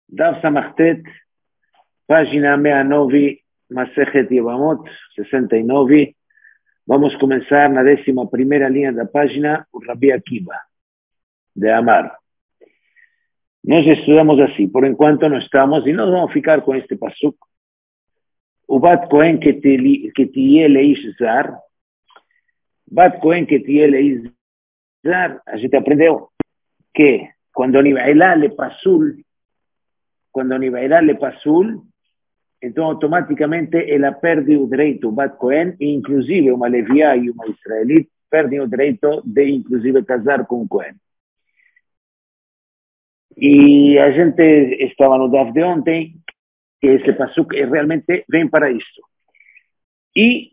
Dav Samachtet, página 69, Masechet Yevamot, 69. Vamos começar na 11ª linha da página, o Rabbi Akiva, de Amar. Nós estudamos assim, por enquanto não estamos, e nós vamos ficar com este pasuk. O Bat Kohen que tiye leish zar, Bat Kohen que tiye leish zar, a gente aprendeu que quando Nivailá le pasul, então automaticamente ela perde o direito, o Bat Kohen, e inclusive uma leviá e uma israelita perdem o direito de inclusive casar com o Kohen. E a gente estava no Daf de ontem, que esse pasuk realmente vem para isso. E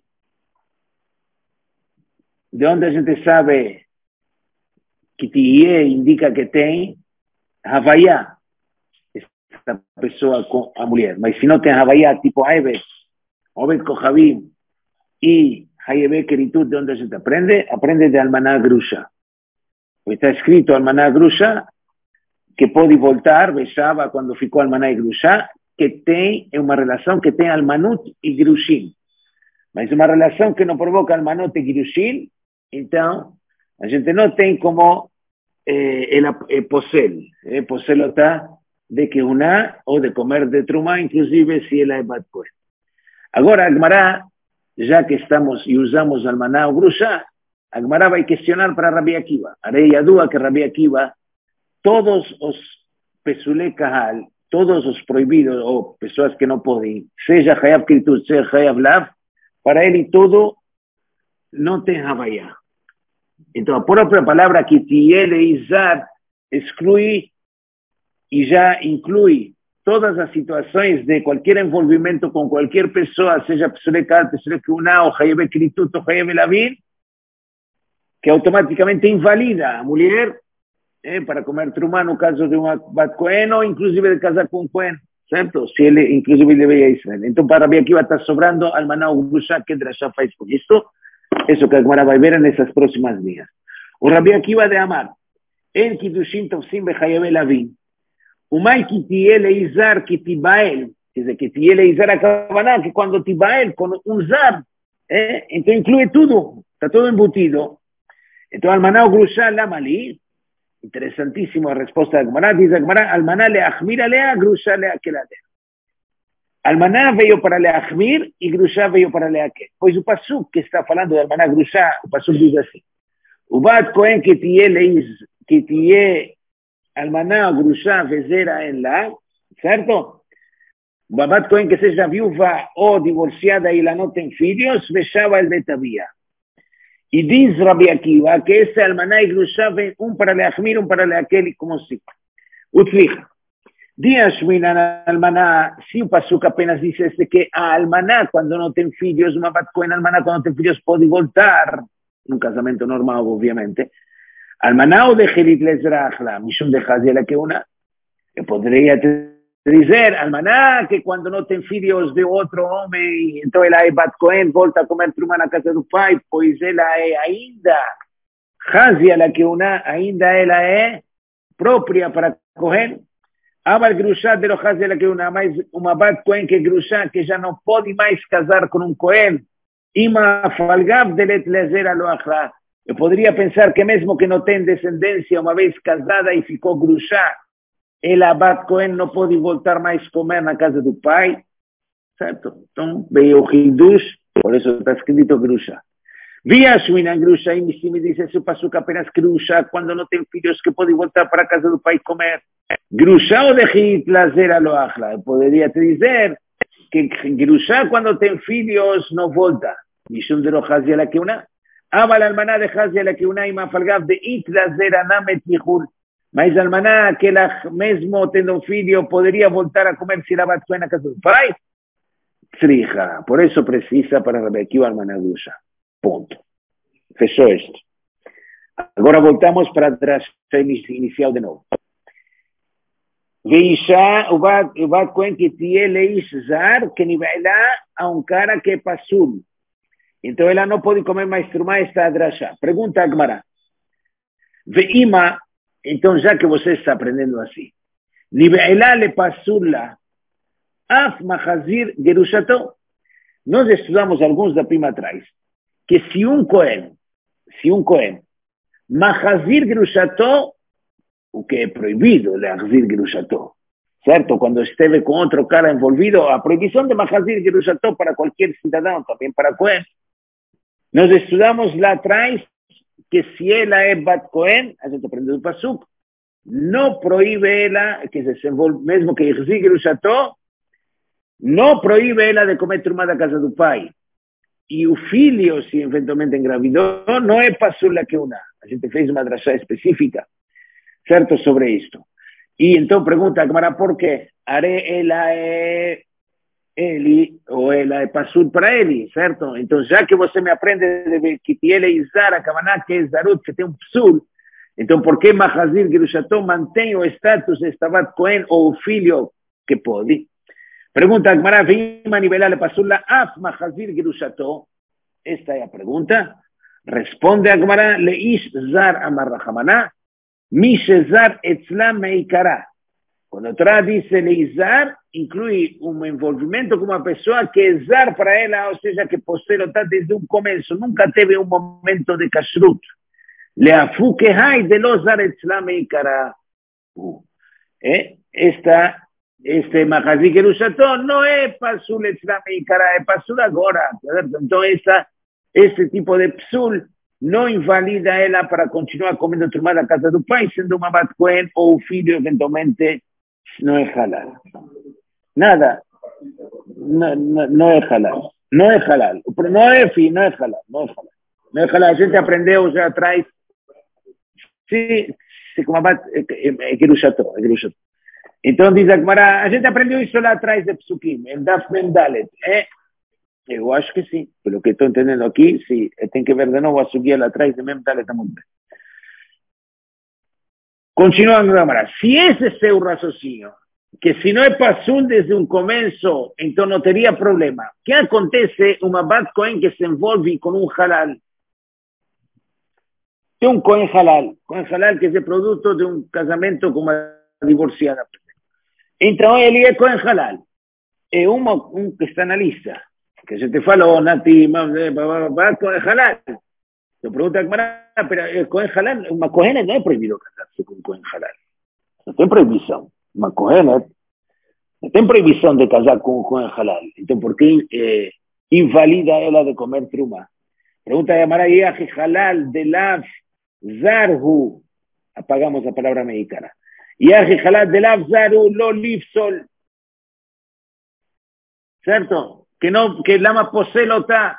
de onde a gente sabe que Tiye indica que tem Havaiá, essa pessoa com a mulher. Mas se não tem Havaiá, tipo Aibet, Obed Kohavim e Hayebe Keritut, de onde a gente aprende? Aprende de Almaná Grusha. Está escrito Almaná Grusha, que pode voltar, Beshava, quando ficou Almaná e Grusha, que tem uma relação que tem Almanut e Grushin. Mas uma relação que não provoca Almanut e Grushin, então a gente não tem como ela poselota de Kehuná ou de comer de Trumá, inclusive se ela é Bat Kohen. Agora, a Gemara, já que estamos e usamos Almaná ou Grusha, a Gemara vai questionar para Rabbi Akiva. Arei Yadua que Rabbi Akiva, todos os Pesulei Kahal, todos os proibidos, ou pessoas que não podem, seja Hayav Kiritut, seja Hayav Lav, para ele tudo não tem Havaiá. Então, a própria palavra que Tieleizar exclui e já inclui todas as situações de qualquer envolvimento com qualquer pessoa, seja Pesulei Kahal, Pesulei Kehuná, ou Hayav Kiritut, ou Hayav Lavin, que automaticamente invalida a mulher para comer trumá no caso de uma Bat Kohen ou inclusive de casar com um Kohen, certo? Se ele inclusive deveria Israel. Então para Rabbi Akiva está sobrando Almaná ou Grusha, que Drashá faz com isto. Isso que a Gemara vai ver nessas próximas linhas. O Rabbi Akiva de Amar, En Kiddushin Tovsim Bechayav Lavin, Umay Kitiye Leizar Kitibael, quer dizer, Kitiye Leizar a Kavaná, que quando Tibael, com um zar, então inclui tudo, está todo embutido. Então Almaná ou Grusha, Lamali, interesantísimo a resposta da Gemara. Diz a Gemara, Almaná leachmir alea, Grusha leakel alea. Almaná veio para leachmir e Grusha veio para leakel. Pois o pasuk que está falando de Almaná Grusha, o pasuk diz assim, o Bat Kohen que tiye Almaná Grusha vezera en la, certo? O Bat Kohen que seja viúva ou divorciada e ela não tem filhos, fechava el betavia. E diz Rabbi Akiva que esse Almaná e Grusha vem para leachmir, para leakel, como se. Utzlicha. Dias Minan Almaná, se o pasuk apenas dissesse que a Almaná, quando não tem filhos, uma Bat Kohen Almaná, quando não tem filhos, pode voltar, num casamento normal, obviamente. Almaná ou de Chelit Lezrachla, Mishum de Haziela Keuna, eu poderia dizer, Almaná, que quando não tem filhos de outro homem, então ela é Bat Kohen, volta a comer trumá na casa do pai, pois ela é ainda, Haziela Keuna, ainda ela é própria para Kohen. Amal Grusha de Haziela Keuna, mais uma Bat Kohen que Grusha, que já não pode mais casar com um Kohen, Ima Falgav de Lezer Aloachla. Eu poderia pensar que mesmo que não tem descendência, uma vez casada e ficou Grusha, ela, Bat Kohen, não pode voltar mais comer na casa do pai, certo? Então, veio o Hindush, por isso está escrito Grusha. Via Shminan Grusha, e me diz se o pasuk apenas Grusha, quando não tem filhos, que pode voltar para a casa do pai comer. Grusha ou de Hitlazer Aloachla? Eu poderia te dizer que Grusha, quando tem filhos, não volta. Mishum de Haziela Keuna. Aval Almaná de Haziela Keuna, ima falgav de Hitlazer Anamet Yihul. Mas Almaná, que ela mesmo tendo um filho, poderia voltar a comer se ela Bat Kohen na casa do pai? Tzricha. Por isso precisa para Rabbi Akiva Almaná Grusha. Ponto. Fechou isto. Agora voltamos para a traça inicial de novo. Veisha, o Bat Kohen que tiye leish zar, que nivela a um cara que é pasul. Então ela não pode comer mais trumá, está a drashá. Pergunta a Gemara. Veima, então já que você está aprendendo assim, Ni be'elá le pasula, af mahazir gerushato. Nós estudamos alguns da prima atrás, que se um Cohen, mahazir gerushato, o que é proibido, leachzir gerushato, certo? Quando esteve com outro cara envolvido, a proibição de mahazir gerushato para qualquer cidadão, também para Cohen. Nós estudamos lá atrás que se ela é Bat Cohen, a gente aprendeu do Pasuk, não proíbe ela, que se envolve, mesmo que exige gerushato, não proíbe ela de comer trumá da casa do pai. E o filho, se eventualmente engravidou, não é pasula que una. A gente fez uma drashá específica, certo, sobre isto. E então pergunta a Gemara por quê? Ela é ele, ou ela é pasul para ele, certo? Então, já que você me aprende que ele é Izar, a Kavaná, que é Zarut, que tem um psul, então por que Mahazir Gerushato mantém o status de Stabat Cohen ou o filho que pode? Pergunta a Gemara, vem manivelar a pasula, af Mahazir Gerushato? Esta é a pergunta. Responde a Gemara, leish zar amarrahamaná, mishezar etzlam meikara. Quando a Torá diz leizar, inclui um envolvimento com uma pessoa que é zar para ela, ou seja, que posterior está desde um começo, nunca teve um momento de kashrut. Leafu que hai de lo zar etzlam meikara. Este Mahazir Gerushato não é pasul etzlam meikara, é pasul agora. Então, esse tipo de psul não invalida ela para continuar comendo trumá da casa do pai, sendo uma Bat Cohen ou o filho eventualmente não é halal. Nada. Não é halal. Não é halal. Não é halal. Não é halal. A gente aprendeu já atrás. Se como é Gerushato. Então diz a Gemara, a gente aprendeu isso lá atrás de Psukim, em Daf Mem Dalet. Eu acho que sim. Pelo que estou entendendo aqui, sim. Tem que ver de novo a subir lá atrás de Mem Dalet muito bem. Continuando, Gemara. Se esse é seu raciocínio, que se não é pasul desde um começo, então não teria problema. O que acontece uma Bat Cohen que se envolve com um halal? Tem um Cohen halal que é produto de um casamento com uma divorciada. Então ele é Cohen halal. É um que está na lista. Que a gente falou, Nati, Cohen halal. Se pregunta, pero Cohen halal, uma Cohen não é proibido casarse com Cohen halal. Não tem proibição. Uma Cohen não tem proibição de casar com Cohen halal. Então, por que invalida ela de comer truma? Pergunta a Yamara, Yahi halal de lav zarhu. Apagamos a palavra mexicana. Yahi halal de lav zarhu lo lifsol. ¿Cierto? Que lama poselota.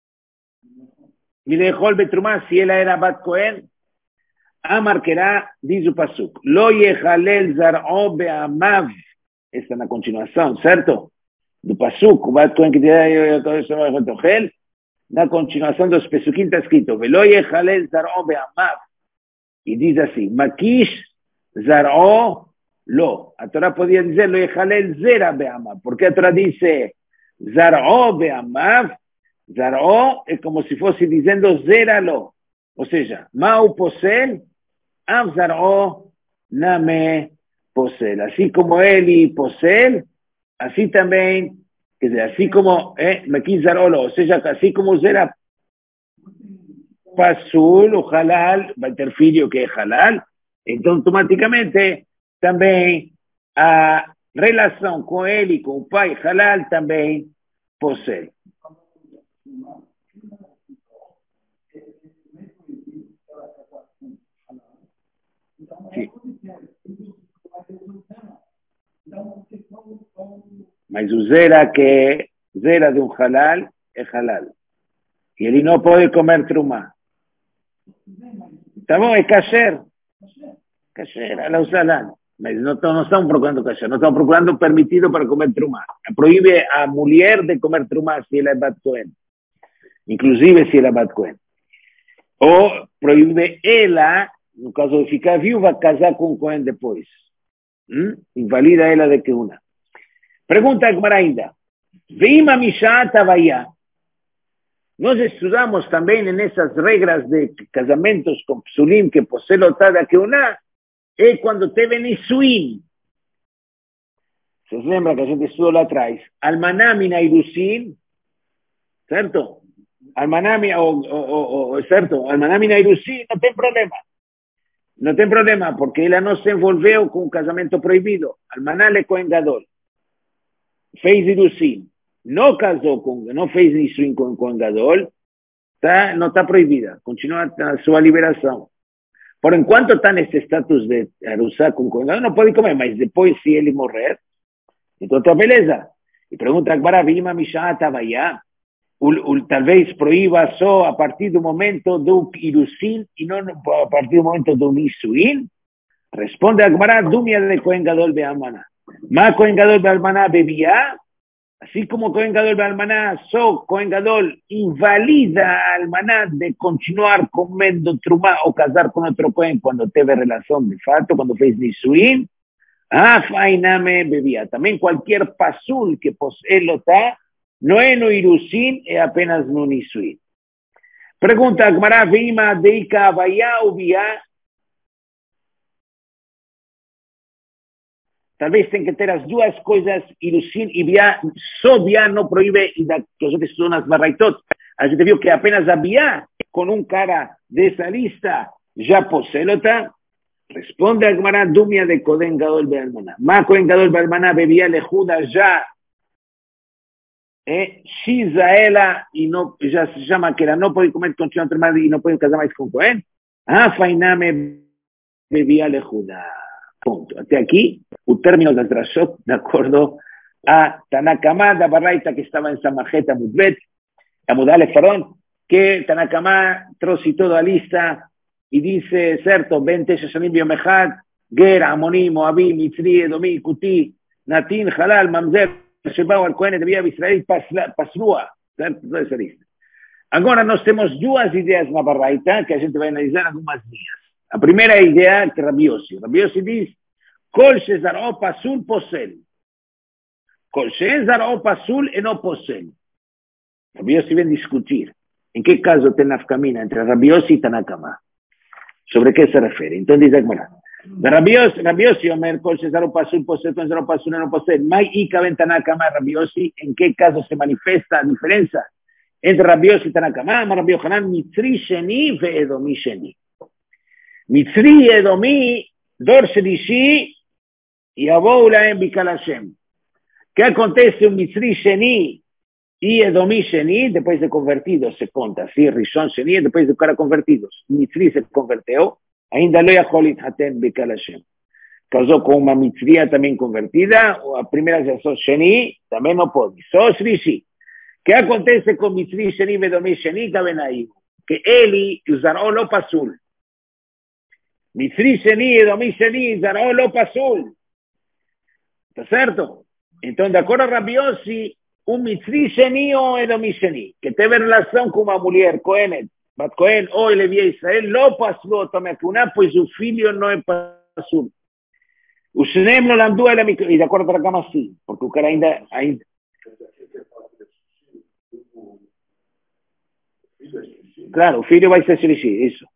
Y le dejó el betrumá si ella era Bat Cohen. Amar Kerá, dice su pasuk. Lo yehalel zar'o be'amav. Esta es la continuación, ¿cierto? Do pasuk, Bat Cohen que tiene todo eso na continuación dos pesukim está escrito. Lo yehalel zar'o be'amav. Y dice así. Makish zar'o lo. A Torah podía decir lo yehalel zera be'amav. ¿Por qué a Torah dice zar'o be'amav? Zar'o es como si fuese diciendo zéralo. O sea, Mau posel, Av zar'o, name posel. Así como él y posel, así también, así como, Meki zar'olo, o sea, así como zera pasul o halal, va a tener filho que es halal, entonces automáticamente también a relación con él y con el pai halal también posel. Sim. Mas o zera de um halal é halal. E ele não pode comer trumá. Tá bom, é kasher. Kasher, ala usalan. Mas não estamos procurando kasher, não estamos procurando permitido para comer trumá. Proíbe a mulher de comer trumá se ela é Bat Cohen. Inclusive se ela é Bat Cohen. Ou proíbe ela, no caso de ficar viúva, casar com Cohen depois. Invalida ela de que una. Pergunta a Gemara ainda. Veima Mishá Tavaya. Nós estudamos também nessas regras de casamentos com psulim que posee lotada que una, é quando teve nisuim. se lembra que a gente estudiou lá atrás, Almaná mina Irusin, certo? Almaná, certo? Almaná mina Irusin, não tem problema. Não tem problema, porque ela não se envolveu com um casamento proibido. Almaná le Kohen Gadol. Fez Irusin. Não casou com, não fez Nisuin com Kohen Gadol, não está proibida. Continua a sua liberação. Por enquanto está nesse status de Arusá com Kohen Gadol, não pode comer, mas depois, se ele morrer, então está beleza. E pergunta a Gemara, Vilma Mishá Tavayá, talvez proíba só a partir do momento do Irusin e não a partir do momento do Nisuin? Responde a Gemara, Dumia de Kohen Gadol Be'almaná. Ma Kohen Gadol Be'almaná bebía, así como Kohen Gadol Be'almaná, só Kohen Gadol invalida a Almaná de continuar comendo trumá o casar con otro Kohen cuando teve relación de fato, cuando fez Nisuin. Fainame bebía. También cualquier pasul que poseelo está, no es no Irusin, es apenas no Nisuin. Pregunta Gemara, Vima Deika Vaya Ubia. Tal vez tem que ter as duas coisas, Irusin e Bia. Só Bia não proíbe, e da que a gente estudou nas Barraitot, a gente viu que apenas a Bia, com um cara dessa lista, já poseelo está. Responde a Gemara, Dumia de Kohen Gadol Be'almaná. Ma Kohen Gadol Be'almaná bebía lejuda ya. Shiza ela, y no, ya se llama que ela no puede comer con Shimon Trumá y no puede casar más con Cohen. Fainame bebía lejuda. Ponto. Até aqui, o término da Drashot, de acordo a Tanakama da Baraita que estava em Samajeta Mudbet, a Mudale Farón, que Tanakama trouxe toda a lista y dice, cierto, 20 Shashanim Biomechad, Ger, Amoni, Moabí, Mitzri, Edomí, Kuti, Natin, Halal, Mamzer, Shebao, Al-Kohen, de Vía Israel, Pasrua, certo? Toda essa lista. Agora, nós temos duas ideias na Baraita que a gente vai analisar algumas dias. A primeira ideia é de Rabbi Yossi. Rabbi Yossi diz, Kol Shezar'o Pasul Posel. Kol Shezar'o Pasul e não Posel. Rabbi Yossi vem discutir. Em que caso tem nafkamina entre Rabbi Yossi e Tanakama? ¿Sobre qué se refiere? Entonces dice, bueno, Rabiosi, Omer, Kol Shezar'o Pasul, Posel, Kol Shezar'o Pasul, no Posel, Mai Ika Ben Tanakama, Rabiosi, ¿en qué caso se manifiesta la diferencia entre Rabiosi y Tanakama? Rabbi Yochanan, Mitzri Sheni ve Edomi Sheni. Mitzri Edomi, Dor Shelishi, y Abou Laem Bikal Hashem. ¿Qué acontece un Mitzri Sheni y Edomí Sheni, después de convertidos, se conta, ¿sí? Rishon Sheni, después de cara convertidos. Mitzri se converteu, ainda lo yachol ithaten Bikal Hashem. Casó con una Mitzria también convertida, o a primera ya sos Sheni, también no puede. Sos Rishi. ¿Qué acontece con Mitzri Sheni y Edomí Sheni? Caben ahí. Que Eli usará lo pasul. Mitzri Sheni, Edomí Sheni, usará lo pasul. ¿Está cierto? Entonces, de acuerdo a Rabbi Yossi, un Mitzri Sheni o Edomí Sheni, que teve relação com uma mulher, Cohenet, Bat Cohen ou Levi Israel, não passou também a Kuná, pois o filho não é passou. O Shenem não lamdou ela, e de acordo com a cama sim, porque o cara ainda... Claro, o filho vai ser Shlishi, isso.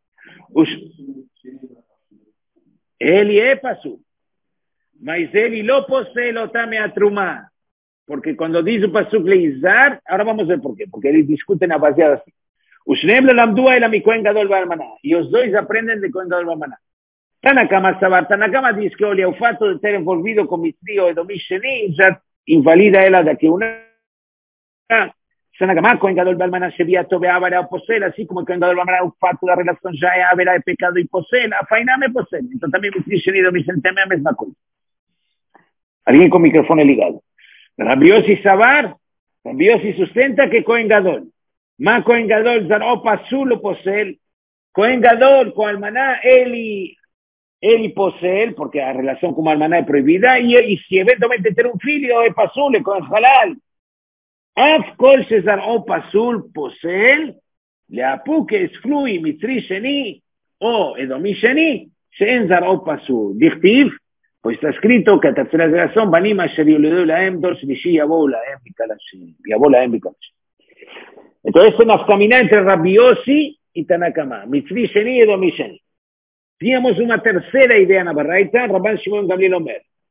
Ele é passou, mas ele não possui o tame a Trumá. Porque cuando dice un pasuk leizar, ahora vamos a ver por qué, porque ellos discuten a baseada así. Ushneem lo lamdua el mi Kohen Gadol Be'almaná, y los dos aprenden de Kohen Gadol Be'almaná. Tanakama dice que olha, o fato de ter envolvido con Mitzri o Edomí Sheni, ya invalida ela de que una... Tanakama, Kohen Gadol Be'almaná, Shevia Tobe Avera o Posel, así como Kohen Gadol Be'almaná, o fato de la relación ya es Avera de pecado y Posel, Afainame Posel. Entonces también Mitzri Sheni y Edomí Sheni también es la misma cosa. Alguien con micrófono ligado. Rabbi Yossi Sabar, Rabbi Yossi sustenta que Kohen Gadol. Ma Kohen Gadol zar'o pasul o posel. Kohen Gadol con Almaná, Eli posel, porque la relación con Almaná es prohibida, y si eventualmente tiene un filho, es pasul, con halal. Af kol se zar'o pasul posel, le apu que exclui Mitzri Sheni o Edomí Sheni, she'en zar'o pasul. Dichtiv, pues está escrito que a tercera generación, Banim asher yoledu lahem dor shlishi yabou lahem bikal Hashem. Entonces es una nafkamina entre Rabbi Yossi y Tanakama. Mitzri Sheni y Edomí Sheni. Teníamos una tercera idea en la Baraita, Rabban Shimon Gamliel Omer.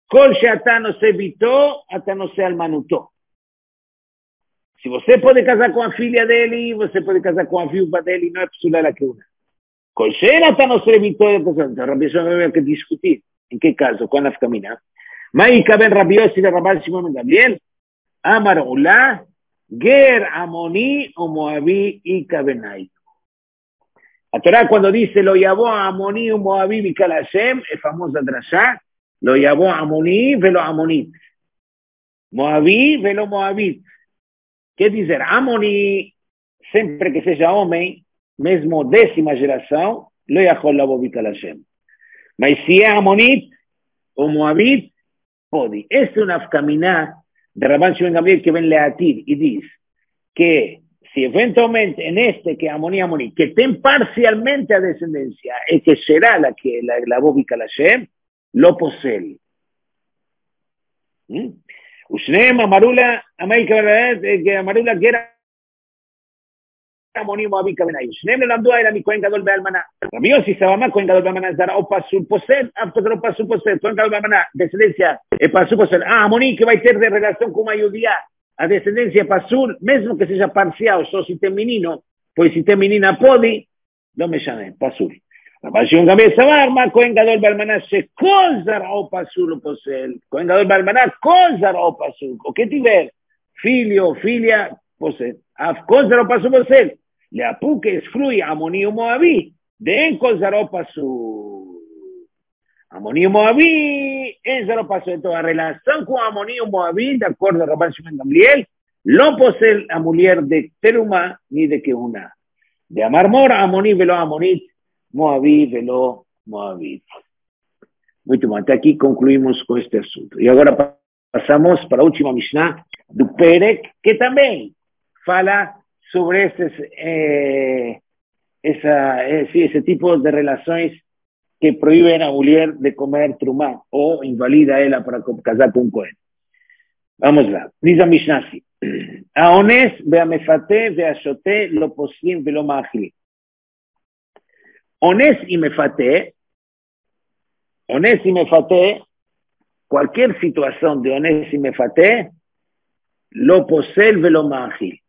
Kol she'ata no se evitó, ata no se almanutó. Se você pode casar com a filha dele, você pode casar com a viúva dele, não é psula la que una. Kol she'ata no se evitó, então Rabbi Yossi vai ter que discutir. Em que caso? Quando a caminhar? Mas cabe Rabbi Yossi de Rabbi Shimon ben Gamliel, Amar Ula, Ger Amoni o Moabí y Cabenay. La Torah cuando dice lo llevó a Amoni o Moabí y Kalashem, es famosa drashá, lo llevó a Amoni velo Amonit. Moabí velo Moabit. Quer dizer, Amoni, sempre que seja homem, mesmo 10ª geração, lo yachol lavo bi Kalashem. Mas se é Amonit ou Moabit, pode. Esta é uma afkaminá de Rabban Shimon Gamliel que ven leatir y dice que si eventualmente en este que Amoni, que ten parcialmente a descendencia, es que será la que la bóbica la Shem, lo posee. Ushneem Amarula, que Amarula quiera Amoni Moabí Cabenay. Ushneem le lamdua era mi Kohen Gadol Be'almaná. Rabbi Yossi Sabamá, Kohen Gadol Be'almaná, Zara o Pasul posee, Apotro Pasul posee, Kohen Gadol Be'almaná, descendencia, Pasul posee. Amoni que va a tener de relación con una judía, a descendencia Pasul, mesmo que seja parcial, só se tem menino, pois se tem menina pode, não me chame, Pasul. Rabbi Shimon Gamliel Savar, Kohen Gadol Be'almaná, se kol zara o Pasul o posee. Kohen Gadol Be'almaná, kol zara o Pasul. O que tiver, filho, filha, posee. Kol zara o Pasul posee. Le apu que excluye Amoni o Moabí, de en kol zara o Pasul. Amoni o Moabí, en zara o Pasul. Entonces, a relación con Amoni o Moabí, de acuerdo a Rabban Shimon Gamliel, no posee a mujer de Teruma ni de Keuna. De Amar Mor, Amoni velo Amonit, Moabí velo Moabit. Muito bom, até aqui concluímos com este assunto. E agora passamos para a última Mishnah do Perek, que também fala sobre ese tipo de relaciones que prohíben a la mujer de comer trumá o invalida a ella para casar con un cohen. Vamos lá. Dice a Mishnah así. Aones ve'amefate ve'ashote lo poslim ve'lo ma'achili. Ones y mefate, cualquier situación de ones y mefate, lo posel ve'lo ma'achili.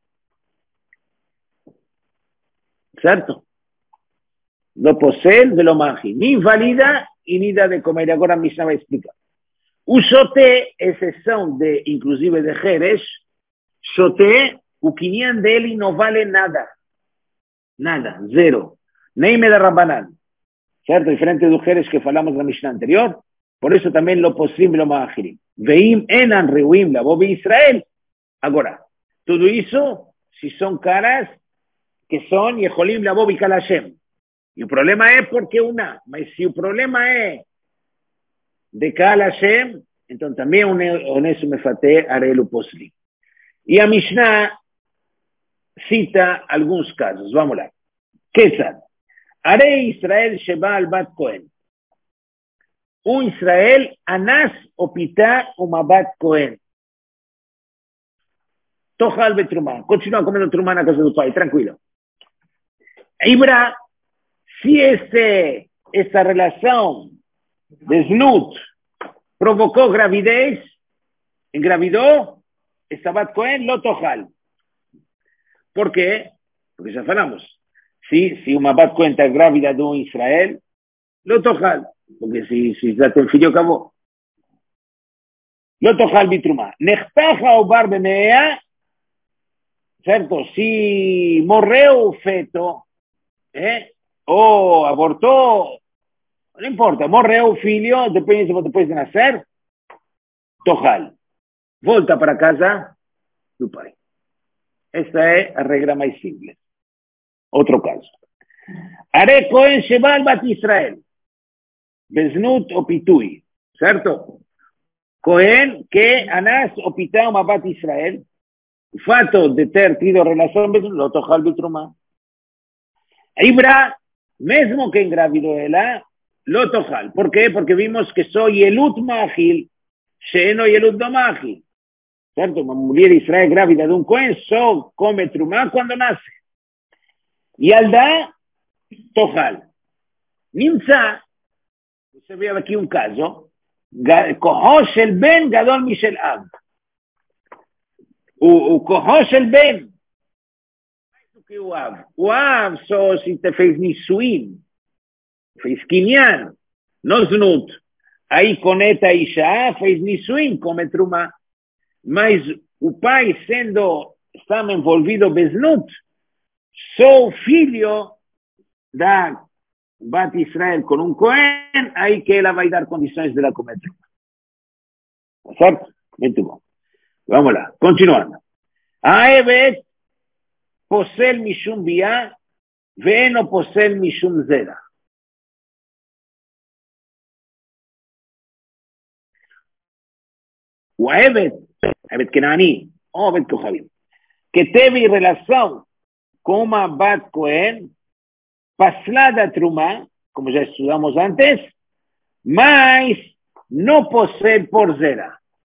¿Cierto? Lo posee de lo manji, ni valida y ni da de comer. Ahora Mishnah va a explicar. Un shote, excepción de, inclusive de Jerez, shote, o quinian de él no vale nada. Nada, cero. Neime de Rabbanan. ¿Cierto? Diferente de Jerez que falamos en la Mishnah anterior. Por eso también lo posible lo manji. Veim enan reuim la bobe Israel. Ahora, todo eso, si son caras, que son Yeholim la Bobi Kalashem. Y el problema es porque una, mas si el problema es de Kalashem, entonces también Onesu Mefate haré lo posli. Y a Mishnah cita algunos casos. Vamos a ¿qué tal? Haré Israel Sheba al Bat Cohen. Un Israel Anas o Pitá o Mabat Cohen. Tojal Betrumán. Continúa comiendo Trumán a casa de tu padre, tranquilo. Ibra, si esta relación de Znut provocó gravidez, engravidó, esta Bat Cohen lo tojal. ¿Por qué? Porque ya hablamos. Si una Bat Cohen está grávida de un Israel, lo tojal. Porque si ya te enfilió, acabó. Lo tojal bitruma. Nechtaja o barbemea, ¿cierto? Si morreu feto, o abortó, no importa, morreu filho, depende de cuánto puedes nacer, tojal. Volta para casa tu pai. Esta es la regla más simple. Otro caso. Haré Cohen Shebal Bat Israel. Beznut o Pitui. ¿Cierto? Cohen que Anás o Pitá o Bat Israel. Fato de ter tido relación, lo tojal bitruma. Ibra, mesmo que engravidó ella, lo tojal. ¿Por qué? Porque vimos que soy Yelut Mahil, Sheno Yelut no Mahil. ¿Cierto? Una mujer Israel grávida de un Cohen, come trumá cuando nace. Y al da, tojal. Nimsa, se ve aquí un caso, כוחו של בן גדול משל אב. וכוחו של בן, que o Av só se te fez Nissuim, fez Kinyan, não Znut. Aí conecta a Isha, fez Nissuim, come Trumá. Mas o pai, está envolvido Beznut, só o filho da Bat Israel com Cohen, aí que ela vai dar condições de la comer Trumá. Certo? Muito bom. Vamos lá, continuando. A Evet posel mishum bia, veeno posel mishum zera. O Evet Kenani, o Evet Kohavim, que teve relação com uma Bat Cohen, paslada Trumá, como já estudamos antes, mas não possui por zera.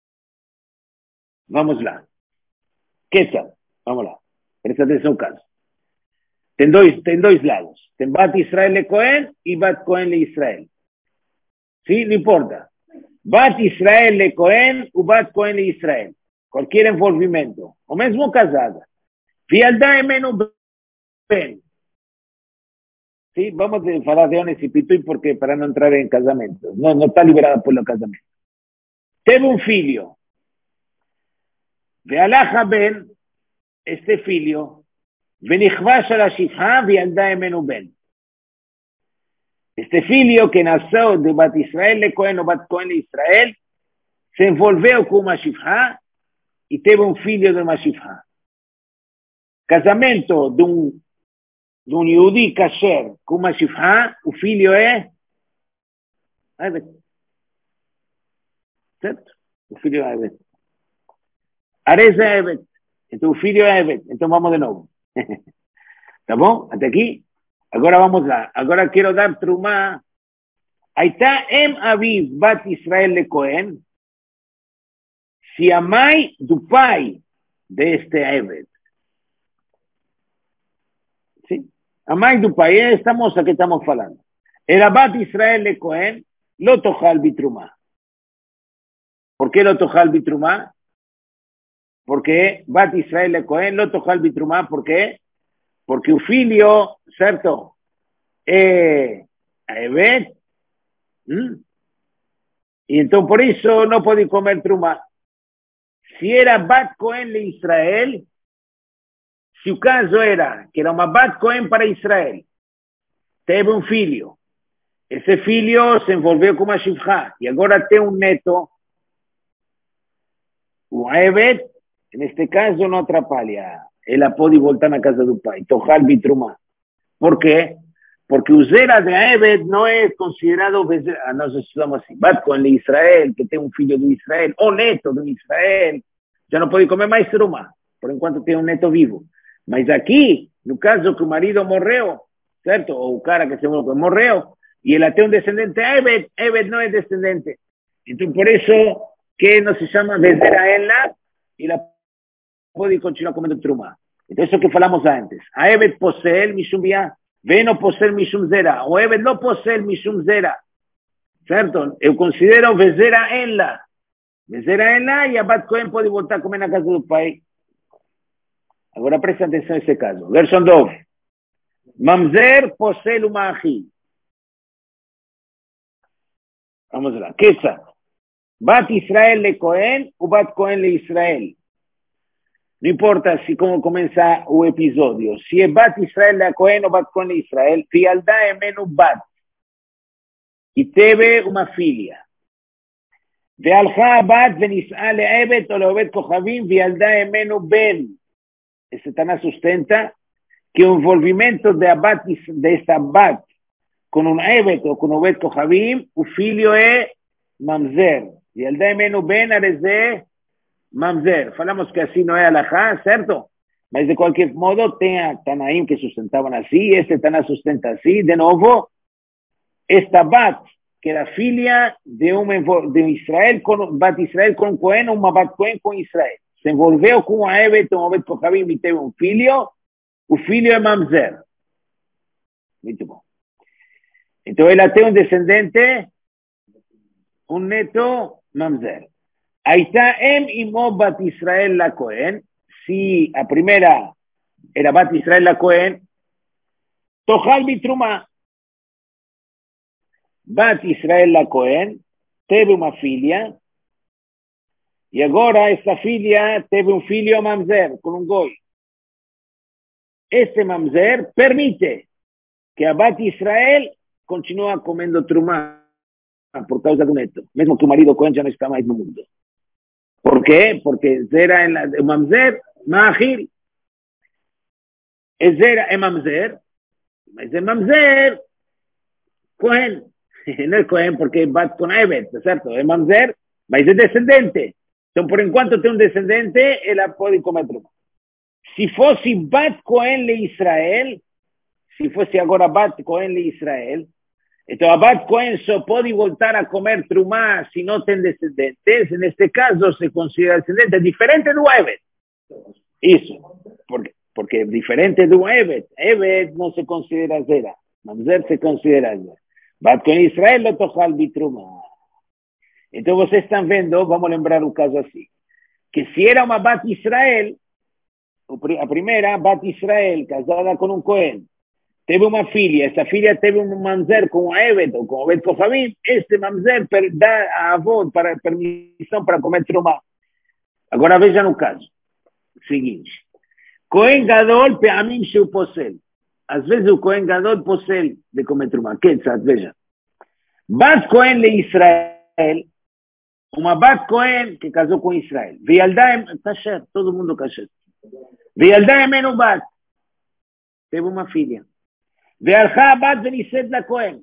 Vamos lá. Que tal? Vamos lá. Presta atenção ao caso. Tem dois lados. Tem Bat Israel le Cohen e Bat Cohen le Israel. Sim, não importa. Bat Israel le Cohen ou Bat Cohen le Israel. Qualquer envolvimento. O mesmo casada. Vialdá é menos bem. Sim, vamos falar de Ones e Pitui porque para não entrar em casamento. Não está liberada pelo casamento. Teve um filho. Vealacha ben, este filho, venichvash a la shifha, vialdá é menos bem. Este filho que nasceu de Bat Israel le Cohen ou Bat Cohen le Israel, se envolveu com uma shifha e teve um filho de uma shifha. Casamento de um Yehudi kasher com uma shifha, o filho é Evet. Certo? O filho é Evet. Ares é Evet. Então o filho é Evet. Então vamos de novo. Tá bom? Até aqui? Agora vamos lá. Agora quero dar Trumá. Aí está Em Aviv Bat Israel le Cohen. Se a mãe do pai deste Evet. Sim? A mãe do pai é esta moça que estamos falando. Era Bat Israel le Cohen. Lo tochal bitrumá. ¿Por qué lo tochal bitrumá? Porque Bat Israel le Cohen lo tochal bitrumá. ¿Por qué? Porque o filho, certo? É a Evet. E então por isso não pode comer trumá. Se era Bat Cohen le Israel, se o caso era que era uma Bat Cohen para Israel, teve um filho. Esse filho se envolveu com uma shifra e agora tem um neto. O Evet, neste caso, não atrapalha. Ela pode voltar na casa do pai. Tochal bitrumá. Por quê? Porque o zera de Evet não é considerado, nós estudamos assim, Bat Cohen le Israel, que tem um filho do Israel, ou neto do Israel, já não pode comer mais trumá, por enquanto tem um neto vivo. Mas aqui, no caso que o marido morreu, certo? Ou o cara que se morreu, e ela tem um descendente Evet, Evet não é descendente. Então, por isso que não se chama Vezera ela, e ela pode continuar comendo trumá. Então, isso que falamos antes. A Evet possui mishum biá, Veno possui mishum zera. O Evet não possui mishum zera. Certo? Eu considero Vezera ela. Vezera ela e a Bat Cohen pode voltar a comer na casa do pai. Agora presta atenção nesse caso. Verso 9. Mamzer possui uma ahi. Vamos lá. Quetzat. Bat Israel le Cohen ou Bat Cohen le Israel. Não importa como começa o episódio. Se é Bat Israel le Cohen ou Bat Cohen le Israel, Vialdá é menos Bat. E teve uma filha. והלכה הבת ונישאה לעבד או לעובד כוכבים וילדה ממנו בן. Esse Taná sustenta que o envolvimento desta bat com um evet ou com um obed kochavim, o filho é mamzer. Vildá ממנו בן, הרי זה mamzer. Falamos que assim não é alahá, certo? Mas de qualquer modo tem a Tanaim que sustentavam assim, esse Taná sustenta assim, de novo, esta bat que era filha de Israel, Bat Israel com Cohen, uma Bat Cohen com Israel. Se envolveu com a Evet, um Obed Kochavim e teve um filho, o filho é Mamzer. Muito bom. Então ela tem um descendente un neto mamzer. Aita em imo bat Israel la Cohen, si a primera era bat Israel la Cohen, tochal bitruma. Bat Israel la Cohen teve uma filha, e agora essa filha teve um filho mamzer, com um goi. Este mamzer permite que a bat Israel continue comendo truma por causa do neto, mesmo que o marido Cohen já não está mais no mundo. ¿Por quê? Porque Zera o mamzer, Mahir, Zera é mamzer, mas é mamzer Cohen. Não é Cohen porque bate com Evet, certo? É mamzer, mas é descendente. Então, por enquanto tem um descendente, ela pode comer truma. Se fosse bat Cohen le Israel, se fosse agora bat Cohen le Israel, então a bat Cohen só pode voltar a comer trumá se não tem descendentes. Neste caso, se considera descendente diferente do Evet. Isso. Porque é diferente do Evet. Evet não se considera zera. Mamzer se considera zera. Bat Cohen Israel lo tochal bitrumá. Então vocês estão vendo, vamos lembrar o caso assim, que se era uma bat Israel, a primeira bat Israel, casada com um Cohen, teve uma filha, essa filha teve um mamzer com a Evet ou com o Bet Kofavim, este mamzer dá a avó para permissão para comer trumá. Agora veja no caso seguinte, Cohen Gadol pe'amim sheu posel. Às vezes o Cohen Gadol posel de comer trumá. Quetzat, veja. Bat Cohen le Israel, uma bat Cohen que casou com Israel. Vialdá, kasher, todo mundo kasher. Vialdá emenu bat. Teve uma filha. והלכה הבת ונישאת לכהן.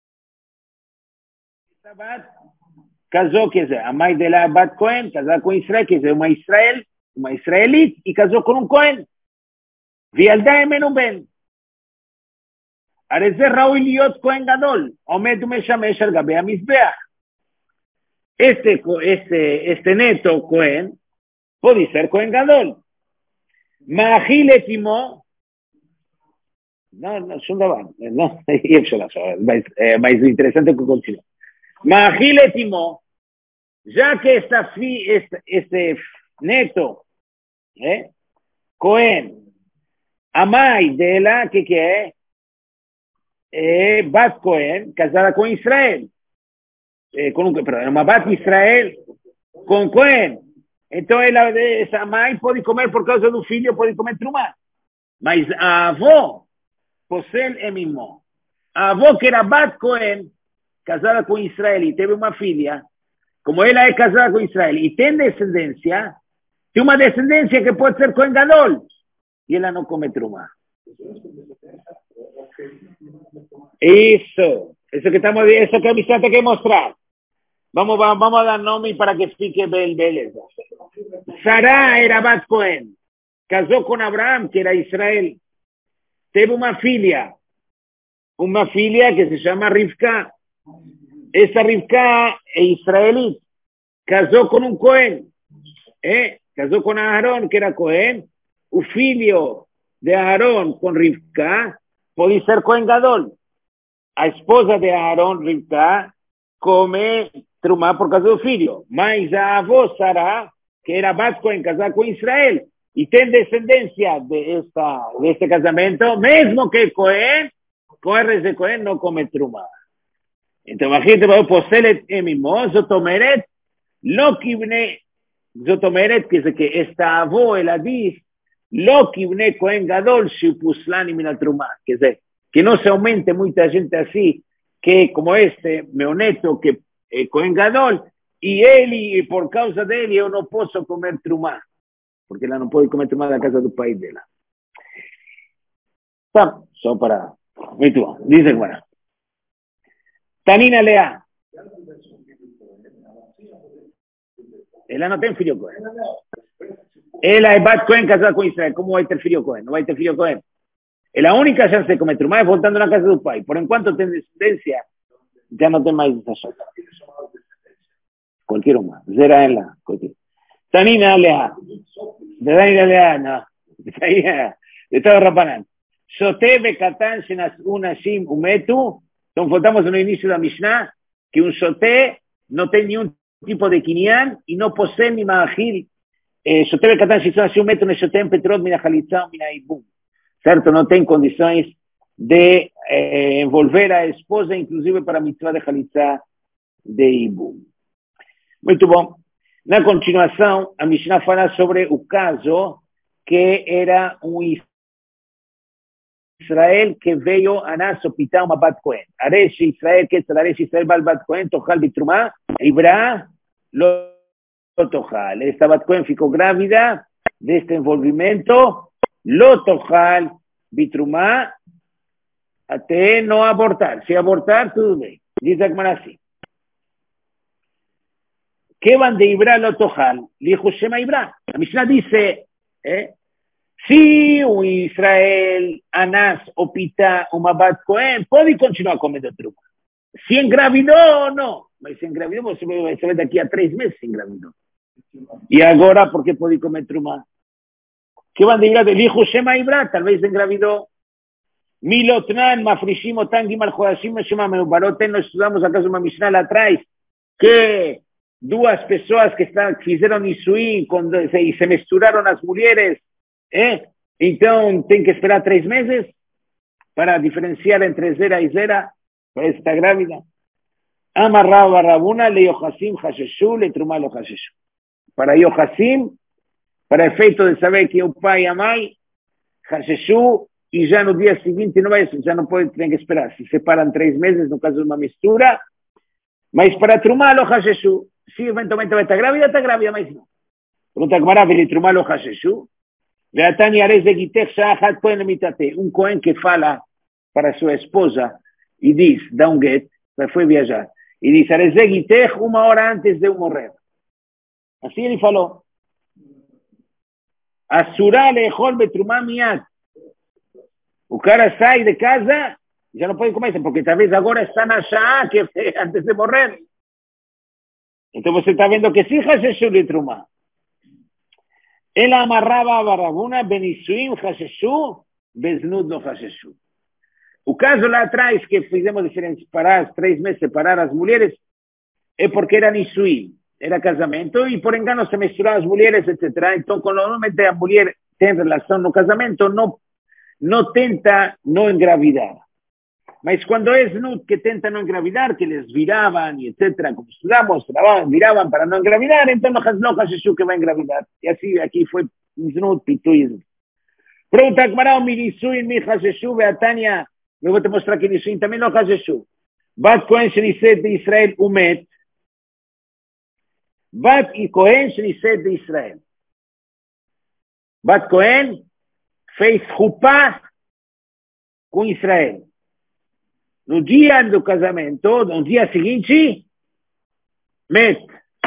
הבת casou, quer dizer, a mãe dela é בת כהן, casou com Israel, quer dizer, uma israelite, e casou com um כהן. וילדה ממנו בן. הרי זה ראוי להיות כהן גדול, עומד ומשמש על גבי המזבח. Este neto כהן, pode ser כהן גדול. מאכיל את אמו, não, שום דבר, לא, אי אפשר עכשיו, mas o interessante é que continua. מאכיל את אמו, já que este neto, Cohen, a mãe dela, que é Bat Cohen, casada com Israel, perdão, uma Bat Israel com Cohen. Então essa mãe pode comer por causa do filho, pode comer trumá. Mas a avó, Posel é mimo. A avó que era Bat Cohen, casada com Israel e teve uma filha, como ela é casada com Israel e tem descendência, tem uma descendência que pode ser Cohen Gadol, e ela não come trumá. Isso que a missão tem que mostrar. Vamos a dar nome para que fique beleza. Sará era Bat Cohen, casou com Abraham, que era Israel. Teve uma filha que se chama Rivka. Essa Rivka é israelita. Casou com um Cohen. Casou com Aharon, que era Cohen. O filho de Aharon com Rivka pode ser Cohen Gadol. A esposa de Aharon, Rivka, come trumá por causa do filho. Mas a avó Sará, que era Bat Cohen, casada com Israel, e tem descendência deste casamento, mesmo que Cohen, de Cohen não come trumá. Então, a gente vai poselet emimo, zotomeret, lo kibne, zotomeret, quer dizer que esta avó, ela diz, lo kibne Cohen Gadol, shipuslan min trumá. Quer dizer, que não se aumente muita gente assim, que como meu neto, que é Cohen Gadol, e por causa dele, eu não posso comer trumá. Porque ela não pode comer trumá da casa do pai dela. Tá, só para... Muito bom. Diz agora. Tanina Leá. Ela não tem filho Cohen. Ela é Bat Cohen casada com Israel. Como vai ter filho Cohen? Não vai ter filho Cohen. A única chance de comer trumá é voltando na casa do pai. Por enquanto tem descendência, já não tem mais essa chance. Qualquer uma. Zera ela. Tanina Leá. Tanina Leá, não. De todo Rabanan. Soté bekatan shenas'u nashim umetu. Então voltamos no início da Mishnah, que um soté no tiene ni un tipo de kinyan y no posee ni magil. Soter Katan, si son así un metro, Neshotem Petrot, mina Jalitza, mina Ibum. ¿Cierto? No tiene condiciones de envolver a esposa, inclusive para mitzvah de Jalitza de Ibum. Muito bom. Na continuação, a Mishnah fala sobre o caso que era Israel que veio a Naso pitar uma Bat Cohen. Aresh Israel, que é Aresh Israel Bat Cohen, Tochal Bitrumá, Ibra, lo Tochal. Esta Bat Cohen ficou grávida deste envolvimento, lo Tochal Bitrumá, até não abortar. Se abortar, tudo bem. Diz a Gemara assim. Que van de Ibra lo Tochal, Lihu Shema Ibra. A Mishnah dice, se o Israel, Anás ou Pitá, uma Bat Cohen, pode continuar comendo truma. Se engravidou, não. Mas se engravidou, você vai saber daqui a 3 meses se engravidou. E agora, por que pode comer truma? Que van de Ibra de Lihu Shema Ibra, talvez engravidou. Milotnan, Mafrishim, Otangim, Al-Chodashim, Shema Meubaroten, nós estudamos acaso uma Mishnah lá atrás, que duas pessoas que fizeram Nisuim e se misturaram as mulheres, então tem que esperar 3 meses para diferenciar entre zera e zera, para estar grávida. Amarrava Rabuna, le Yohasim, Hasheshu, le Trumá, lo Hasheshu. Para Yohasim, para efeito de saber que o pai e a mãe, Hasheshu, e já no dia seguinte já não pode, tem que esperar. Se separam 3 meses, no caso de uma mistura, mas para Trumá, lo Hasheshu. Se eventualmente vai estar grávida, mas não. Pergunta que maravilha, Trumá lo Hasheshu. Veatani Ares de Gitech Shahat Cohen Mitate. Um Cohen que fala para sua esposa e diz, dá um get, foi viajar. E diz, Ares de Gitech 1 hora antes de eu morrer. Assim ele falou. Asura lechol betrumá miyad. O cara sai de casa, já não pode comer, porque talvez agora está na Shah, que antes de morrer. Então você está vendo que sim, Hasheshu de Trumá. Ela amarrava a Barabuna, Benisuim, Hasheshu, Besnud no Hasheshu. O caso lá atrás, que fizemos separar, 3 meses separar as mulheres, é porque era Nisuim, era casamento, e por engano se misturaram as mulheres, etc. Então, quando normalmente a mulher tem relação no casamento, não tenta não engravidar. Mas quando é Znud que tenta não engravidar, que eles viravam, etc., como estudamos, viravam para não engravidar, então não Hasheshu que vai engravidar. E assim, aqui foi Znud, Pituísmo. Pronto, Akmará, mi Nisuin, mi Hasheshu, Beatania, eu vou te mostrar que Nisuin também não Hasheshu. Bat Cohen Sheniset de Israel, Umet. Bat Cohen Sheniset de Israel. Bat Cohen fez Chupá com Israel. No dia do casamento, no dia seguinte, met.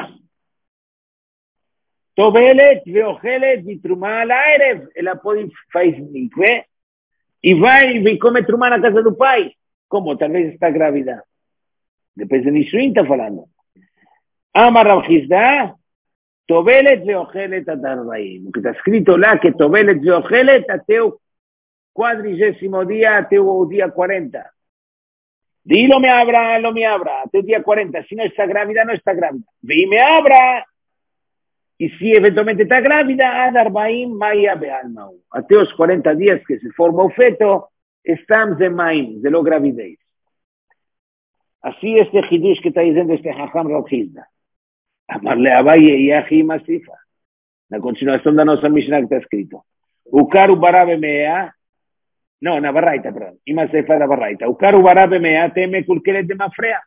Tobelet veochelet vitrumá alaerev. Ela pode fazer mikve e vai e come trumá na casa do pai. Como? Talvez está grávida. Depois de Nisuim está falando. Amar Rav Chisda, Tobelet veochelet adarbaim. O que está escrito lá, que Tobelet veochelet até o 40º dia, até o dia 40. Dilo me abra, até o dia 40. Se não está grávida, não está grávida. Vem me abra. E se eventualmente está grávida, Adarbaim Maia Bealmau. Até os 40 dias que se forma o feto, estamos em Maim, de lo gravidez. Assim este Hidush que está dizendo este Hacham Rav Chisda. Amarle Abaye e Ahi Masifa. Na continuação da nossa Mishnah que está escrito. O Karu Barabe Mea. No, na Barraita, perdón. Ima Sefa da Barraita. O Karu Barabe Mea teme Kulkelet de Mafrea.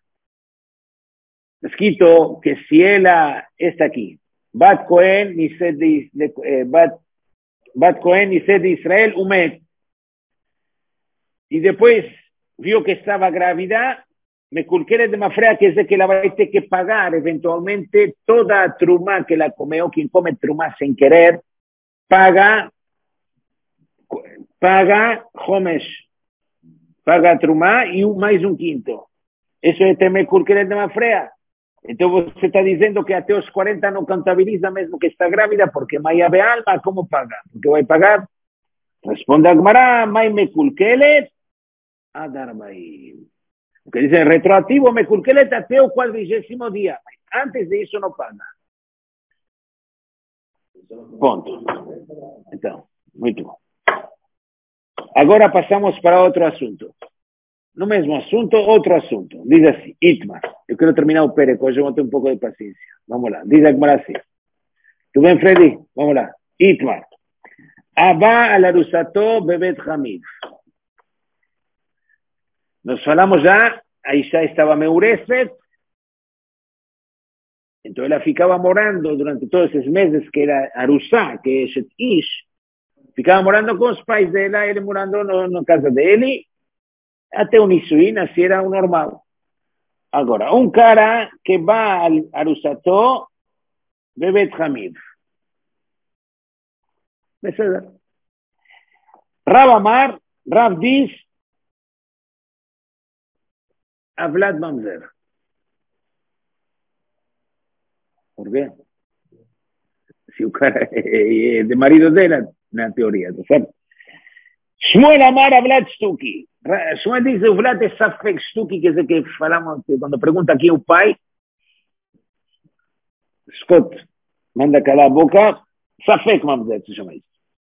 Escrito que si ela está aqui. Bat Cohen Nised Bat Cohen Nised de Israel, Umet. E depois viu que estava grávida, Mekulkelet de Mafrea, quer dizer que ela vai ter que pagar eventualmente toda a trumá que ela comeu. Quem come trumá sem querer, paga Homesh, paga trumá e mais um quinto. Isso é temer Kulkelet de Mafrea. Então você está dizendo que até os 40 não contabiliza mesmo que está grávida, porque Maia Bealma, como paga? Porque vai pagar? Responde a Gemara, Mai Mekulkelet Adarbaim. Que dice retroactivo, me culqueleta até o 40º dia. Antes de isso não paga. Ponto. Então, muito bom. Agora passamos para outro assunto. No mesmo assunto, outro assunto. Diz assim, Itmar. Eu quero terminar o Pérez, hoje eu vou ter um pouco de paciência. Vamos lá. Diz agora assim. Tudo bem, Freddy? Vamos lá. Itmar. Abba al arusato bebet hamid. Nós falamos já, a Isha estava meureset, então ela ficava morando durante todos esses meses que era arusá, que é Shet-Ish, ficava morando com os pais dela, ele morando na casa dele, até o Nisuin, assim era o normal. Agora, um cara que vai al arusato bebet hamid. Rav Amar, Rav diz, Avlad Mamzer. Por quê? Se o cara é de marido dela, na teoria, tá certo? Shmuel Amar Avlad Stuki. Shmuel diz, o Vlad é Safek Stuki, quer dizer que falamos, quando pergunta aqui o pai, Scott manda calar a boca, Safek Mamzer, se chama isso.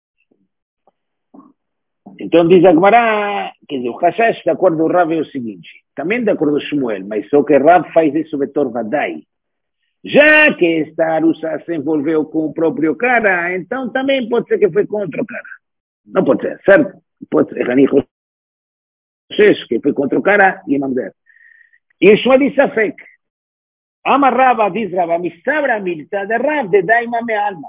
Então diz a Gemara, quer dizer, o Hashash, de acordo com o Rav, é o seguinte, também de acordo com Shmuel, mas só que Rav faz isso vetor Vadai. Já que esta Arusa se envolveu com o próprio cara, então também pode ser que foi contra o cara. Não pode ser, certo? Pode ser, Rani José, que foi contra o cara e Mamzer. E o Shmuel diz Safek. Amar Rava, diz Rava, Mistabra Milta de Rav de Daima me alma.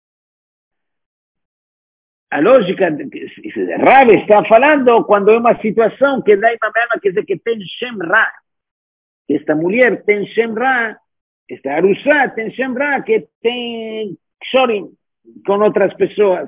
A lógica, Rav está falando quando é uma situação que Daima me alma, quer dizer que tem Shem Ra. Que esta mulher tem Shem Ra, esta Arusá tem Shem Ra, que tem Kshorim com outras pessoas.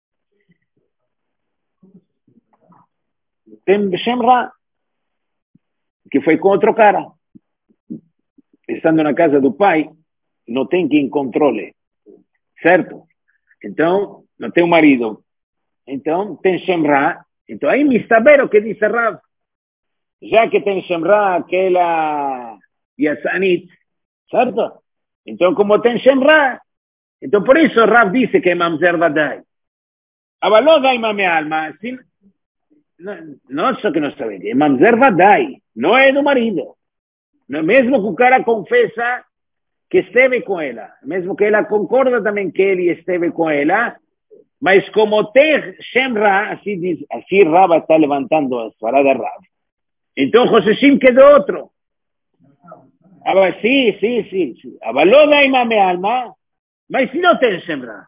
Tem Shem Ra, que foi com outro cara. Estando na casa do pai, não tem quem controle, certo? Então, não tem um marido. Então, tem Shem Ra. Então, aí me está bem o que disse Rav. Já que tem Shem Ra, aquela Yassanit, certo? Então, como tem Shem Ra, então por isso Rav disse que é Mamzer Vadai. Avaló dai mame alma, não só que não sabe, é Mamzer Vadai, não é do marido. Mesmo que o cara confessa que esteve com ela, mesmo que ela concorda também que ele esteve com ela, mas como tem Shem Ra, assim Rav está levantando a falada Rav, então José Sim quedou outro. Agora, sim. Avaló dai mame alma, mas se não tem Shem Ra.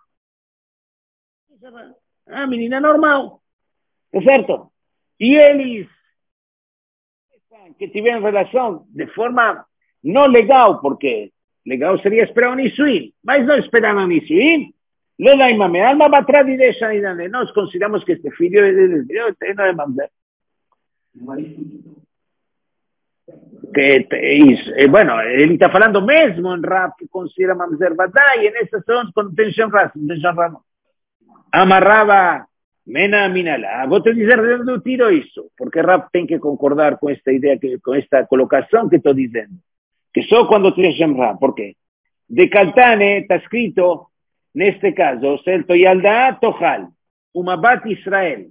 Ah, menina normal, tá certo? E eles que tiveram relação de forma não legal, porque legal seria esperar um Nisuin, mas não esperaram um Nisuin, lo da imame alma va atrás e deixa aí, nós consideramos que este filho não é Mamzer. Bueno, ele está falando mesmo em Rav que considera Mamzer Vadai, e nessas são quando tem Shem Ra, não. Amarrava Mena Minala. Vou te dizer de onde eu tiro isso, porque Rav tem que concordar com esta ideia, com esta colocação que estou dizendo. Que só quando tem Shem Ra. Por quê? De Kaltane está escrito, neste caso, certo? Yalda Tohal, uma Bat Israel.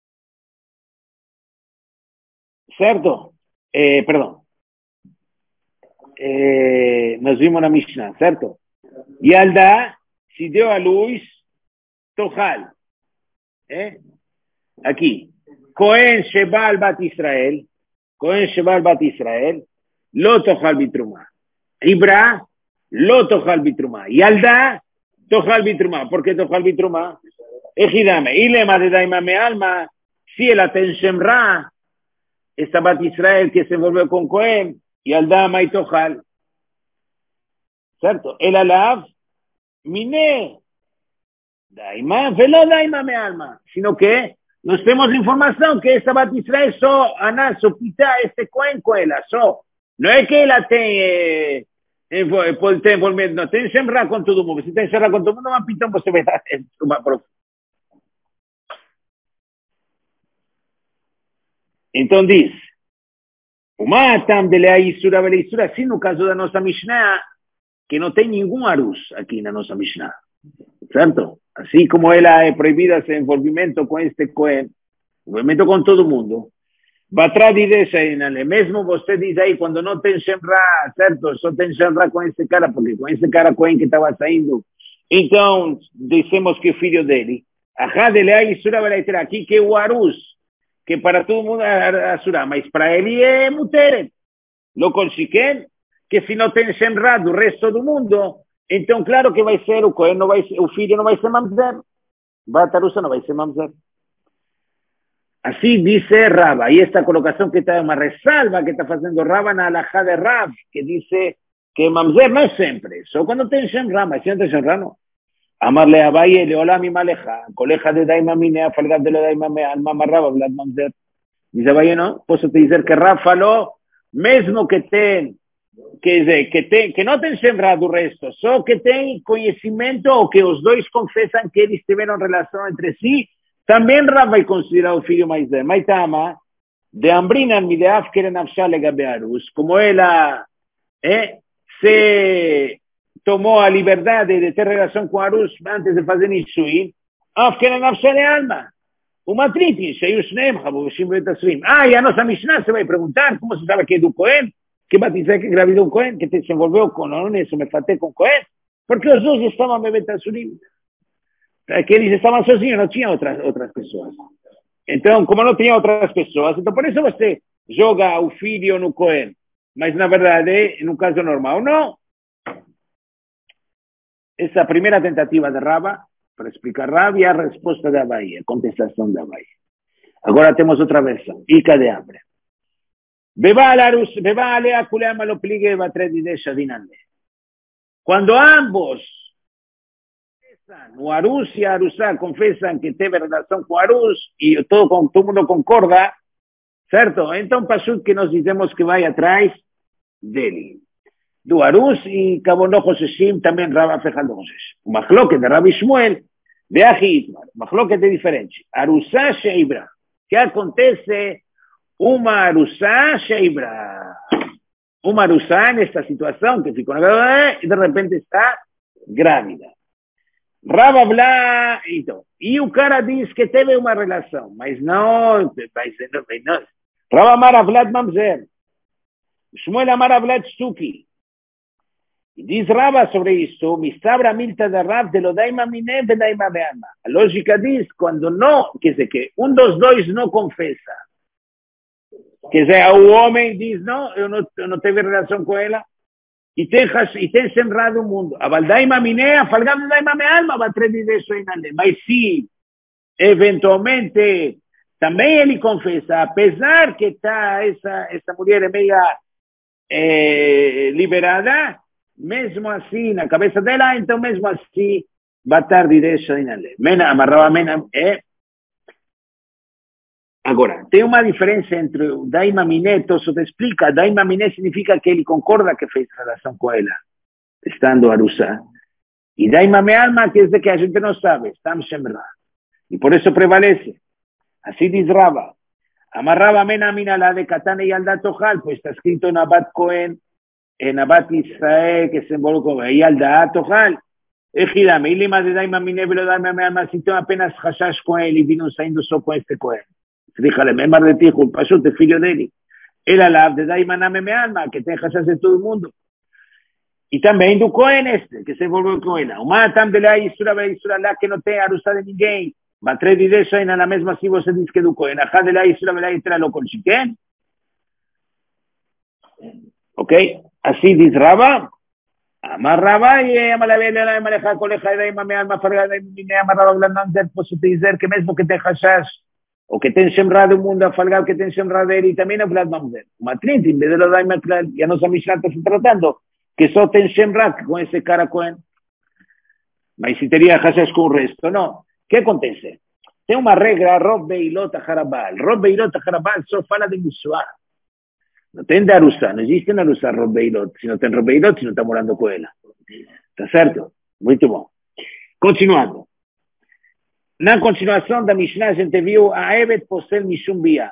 Certo? Perdão. Nós vimos na Mishnah, certo? Yalda se deu a luz Tohal. Aquí, Cohen Shebal Bat Israel, lo tochal bitruma. Ibra, lo tochal bitruma. Yalda, tochal bitruma. ¿Por qué tochal bitruma? Ejidame, ilema de daima me alma, si el atención ra, esta Bat Israel que se volvió con Cohen, Yalda mai tochal. ¿Cierto? El alav, miné, daima, velo daima me alma, sino que nós temos informação que essa Bat Israel só só pita este Cohen com ela, só. Não é que ela tem, pode ter envolvimento, não, tem Shem Ra com todo mundo. Se tem Shem Ra com todo mundo, uma pitão você vai dar uma prova. Então diz, O matam de leaisura veleisura, assim no caso da nossa Mishnah, que não tem nenhum arus aqui na nossa Mishnah, certo? Assim como ela é proibida esse envolvimento com este Cohen, envolvimento com todo mundo, Batra diz aí, mesmo você diz aí, quando não tem Shemra, certo? Só tem Shemra com esse cara, porque com esse cara Cohen que estava saindo, então dissemos que é filho dele. Ajá, de leaisura veleisura, aqui que é o arus, que para todo mundo é Asura, mas para ele é Muteret. Lo consiquem, que se não tem Shemra do resto do mundo, então claro que vai ser, o Cohen não vai ser, o filho não vai ser Mamzer, Batarusa não vai ser Mamzer. Así dice Raba, y esta colocación que está, una resalva que está haciendo Raba en la alajá de Rab, que dice que Mamzer no siempre, solo cuando te Shem Rama, si no te Shem Rama. Amarle a Baye, le hola mi maleja, coleja de Daima Minea, falgar de lo Daima me alma Raba, Vlad Mamzer. Dice Baye, no, pues te dice que Rab faló, mesmo que no ten Shem Rab do resto, só que ten conhecimento o que os dois confesan que eles tiveram relação entre si, também Rav vai considerar o filho mais velho. Mas tama, de Ambrinan Mideaf queren Afshale Gabearus, como ela se tomou a liberdade de ter relação com Arus antes de fazer Nishuim, Af queren Afshale Alma. Uma tritin, Sheiu Shneim, Habuveshim Betasrim. E a nossa Mishnah se vai perguntar como se sabe que é do Cohen, que vai dizer que engravidou o Cohen, que se envolveu com Ones, me fatei com Cohen, porque os dois estavam em Betasrim. Que eles estavam sozinhos, não tinha outras pessoas. Então, como não tinha outras pessoas, então por isso você joga o filho no Cohen. Mas, na verdade, no caso normal, não. Essa é a primeira tentativa de Raba para explicar Raba e a resposta da Bahia, a contestação da Bahia. Agora temos outra versão. Ica de hambre. Quando ambos o Arus e a Arusá confessam que teve relação com Arus e todo mundo concorda, certo? Então, passou que nós dizemos que vai atrás dele. Do Arus e Kabono Joseshim também Raba Fejal Josés. O Machloket de Rabi Shmuel, de Ahi Itmar. Machloket é diferente. Arusá Sheibra. Que acontece uma Arusá Sheibra. Uma Arusá nesta situação que ficou grávida e de repente está grávida. Raba Blá, então. E o cara diz que teve uma relação, mas não. Raba Amar Avlad Mamzer. Shmuel Amar Avlad Stuki. E diz Raba sobre isso, Mistabra Milta de Rab de lo Daima Mine de Daima Beama. A lógica diz, quando não, quer dizer que um dos dois não confessa. Quer dizer, o homem diz, não, eu não tive relação com ela. E tem sembrado o mundo. A Daima Minea, falgando Daima me alma, vai dizer isso aí. Mas se, eventualmente, também ele confessa, apesar que está essa mulher é meio liberada, mesmo assim, na cabeça dela, então mesmo assim, vai dizer isso aí. Mena, amarrava Mena, Agora, tem uma diferença entre o Daima Miné, Tosso te explica, Daima Miné significa que ele concorda que fez relação com ela, estando Arusá. E Daima Me Alma quer dizer que a gente não sabe, estamos Shemra. E por isso prevalece. Assim diz Raba. Amarraba Mena Mina la de Katane y Alda Tojal, pues está escrito en Abad Cohen, en Abad Israel, que se envolvió con y Alda Tojal. Ejidame, y lima de Daima Miné, pero Daima Me Alma, si apenas Hashash con él y vino saindo só com este Cohen. Díjale, me mar de ti, pasó te filho dele. Era la de Daima Name Me Alma, que te dejas de todo el mundo. Y también do Cohen que se envolveu com ela. Uma tam de lá, Isura lá, que não tem Arusá de ninguém. Batre de isso aí na mesma se você diz que do Cohen. Ajá de lá, Isura lá, entra lo consiquem. Ok? Assim diz Raba. Amarraba e amalabele la maleja coleja de Daima Me Alma, farga de mine, amarraba blandante, posso te dizer que mesmo que te achas o que tem sembrado o mundo a falgar que tem sembrado ele, e também a Vlad Mamzer. Uma trinta, em vez de lo Daima, e a nossa Mishnah está se tratando, que só tem sembrado com esse cara Cohen. Mas se teria rachas com o resto, não. O que acontece? Tem uma regra, Rob Beilot Harabal. Rob Beilot Harabal só fala de Mishua. Não tem de Arusá, não existe na Arusá Rob Beilot. Se não tem Rob Beilot, se não está morando com ela. Está certo? Muito bom. Continuando. Na continuação da Mishnah, a gente viu a Evet Posel Mishum Bia.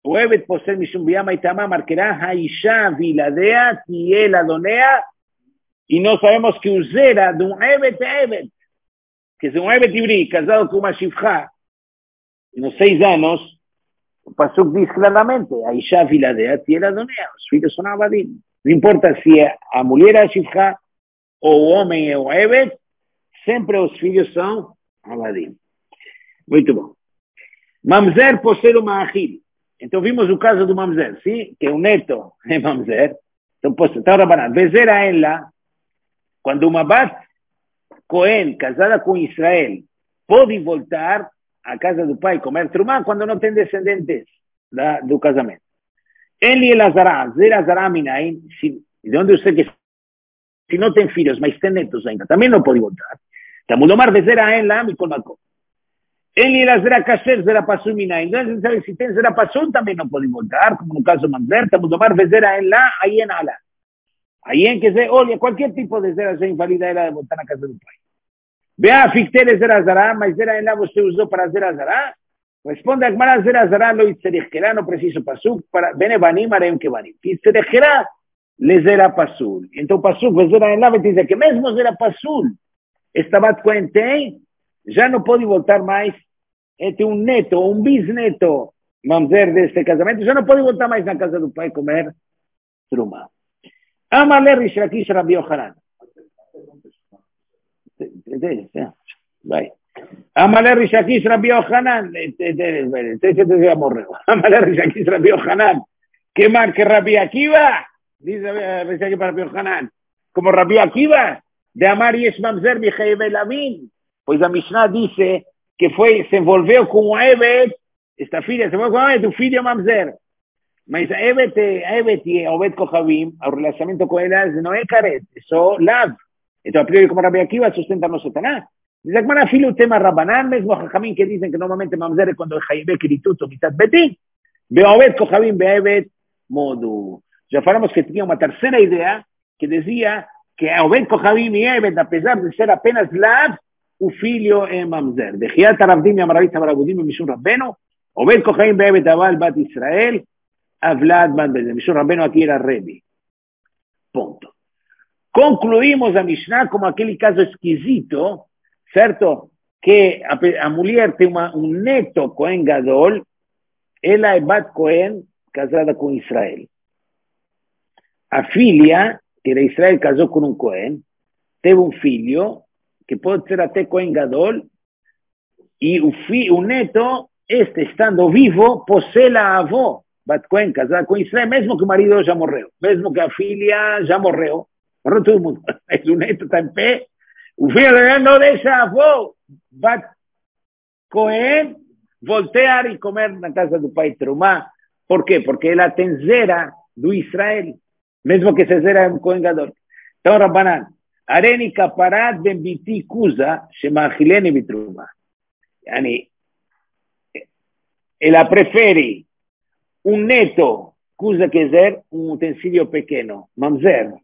o Evet poser mishum biyama itama marquerá haisha viladea tiel adonea, y no sabemos que usera de un Evet a Evet, que es un Evet ibrí, casado con una shifja, en los 6 años, o Pasuk dice claramente, haisha viladea tiel adonea, los filhos son abadim. No importa si a mulher é shifja, ou o homem é o Evet, sempre os filhos são abadim. Muito bom. Mamzer poser o maachil. Então vimos o caso do Mamzer, sim? Que o neto é Mamzer. Então, está Rabanan. Bezera ela, quando uma bat Cohen, casada com Israel, pode voltar à casa do pai comer trumá quando não tem descendentes do casamento. Ele e Lazará, Zera Zará Minain, de onde eu sei que se não tem filhos, mas tem netos ainda, também não pode voltar. Tamudomar Bezera ela, Mikol Makom. Ele era Zera Kasher, Zera Pasul Minain. Então, se tem Zera Pasul, também não pode voltar, como no caso do Mamzer, Tamudomar Bezera ela, Ayen Ala. Ayen quer dizer, olha, qualquer tipo de Zera já invalida ela de voltar na casa do pai. Vea, fictere Zera Zará, mas Zera ela você usou para Zera Zará? Responde a Gmara Zera Zará, lo itzerechera, não preciso Pasul, para Bene Banim, Areim Kebanim. Itzerechera, le Zera Pasul. Então, Pasul, Zera ela vai dizer que mesmo Zera Pasul, esta bat Cohen tem, já não pode voltar mais, tem um neto, um bisneto, mamzer deste casamento, já não pode voltar mais na casa do pai comer truma. Amaler Rish Lakish Rabbi Yochanan. Vai. Amaler Rish Lakish Rabbi Yochanan. Amaler Rish Lakish Rabbi Yochanan. ¿Qué más que Rabbi Akiva? Dice Rish Lakish Rabbi Yochanan. Como Rabbi Akiva, de Amar Yesh Mamzer Michael Elamin. Pues la Mishnah dice que se envolveu com o Evet, esta filha se envolveu com o Evet, o filho Mamzer. Mas a Evet e Obed Kohavim, o relacionamento com elas não é caret, é só lav. Então, a priori, como Rabbi Akiva, sustenta no Satanás. Diz que mana filho o tema Rabanan, mesmo Chachamim que dizem que normalmente Mamzer é quando é Chayebe Kirituto, mitat betim. Be Obed Kohavim, be Evet Modu. Já falamos que tinha uma terceira ideia, que dizia que Obed Kohavim e Evet, apesar de ser apenas lav, o filho é Mamzer. Bechiat Aravdim e Amaravit Amarabudim e Mishum Rabbeno, Obed Kohaim Be'ebet Aval Bat Israel, Avlad Bat Bezer. Mishum Rabbeno aqui era Rebbe. Ponto. Concluímos a Mishnah como aquele caso esquisito, certo? Que a mulher tem um neto Cohen Gadol, ela é Bat Cohen, casada com Israel. A filha, que era Israel, casou com um Cohen, teve um filho, que pode ser até Cohen Gadol, e o neto, estando vivo, possui a avó, Bat Cohen, casada com Israel, mesmo que o marido já morreu, mesmo que a filha já morreu todo mundo, mas o neto está em pé, o filho não deixa a avó, Bat Cohen, voltear e comer na casa do pai Trumá. Por quê? Porque ela tem zera do Israel, mesmo que se zera um Cohen Gadol. Então, Rabbanan, Areni kaparat ben biti kuza shemachileni bitruma. Yani, ela prefere un neto, kuza quer dizer un utensilio pequeno, mamzer,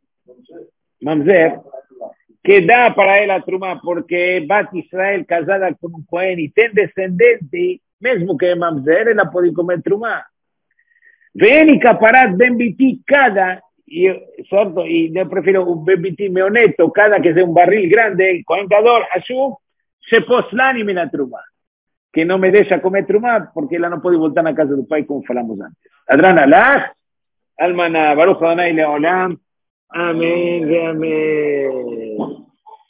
que dá para ela truma porque Bat Israel casada com um Cohen e tem descendente, mesmo que é mamzer, ela pode comer truma. Veni kaparat ben biti cada certo? Y yo prefiero un bebiti meoneto, cada que sea un barril grande, coencador, azul, se poslani me la truma. Que no me deja comer truma porque ella no puede voltar a casa del pai como falamos antes. Adran alaj, almana, baruch Adonai leolam, amén, amén.